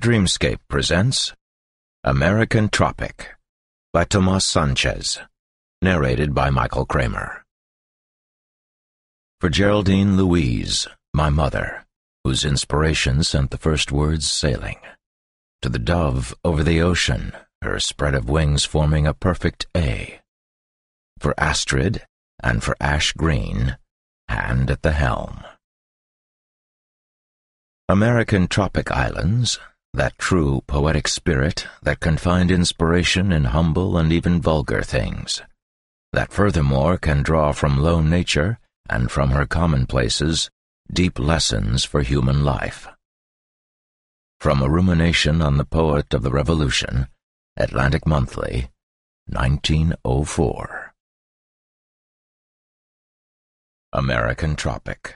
Dreamscape presents American Tropic by Tomas Sanchez, narrated by Michael Kramer. For Geraldine Louise, my mother, whose inspiration sent the first words sailing. To the dove over the ocean, her spread of wings forming a perfect A. For Astrid, and for Ash Green, hand at the helm. American tropic islands, that true poetic spirit that can find inspiration in humble and even vulgar things, that furthermore can draw from lone nature and from her commonplaces deep lessons for human life. From a rumination on the poet of the Revolution, Atlantic Monthly, 1904. American Tropic.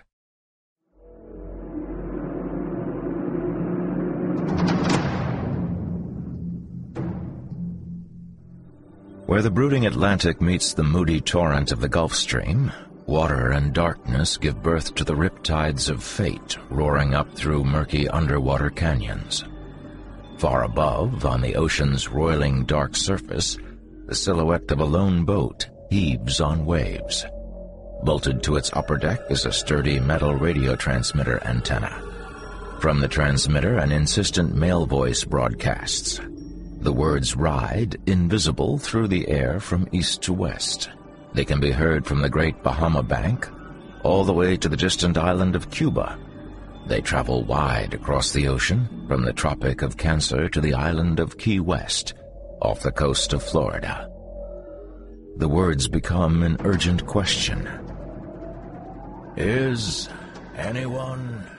Where the brooding Atlantic meets the moody torrent of the Gulf Stream, water and darkness give birth to the riptides of fate roaring up through murky underwater canyons. Far above, on the ocean's roiling dark surface, the silhouette of a lone boat heaves on waves. Bolted to its upper deck is a sturdy metal radio transmitter antenna. From the transmitter, an insistent male voice broadcasts. The words ride, invisible, through the air from east to west. They can be heard from the great Bahama Bank, all the way to the distant island of Cuba. They travel wide across the ocean, from the Tropic of Cancer to the island of Key West, off the coast of Florida. The words become an urgent question. Is anyone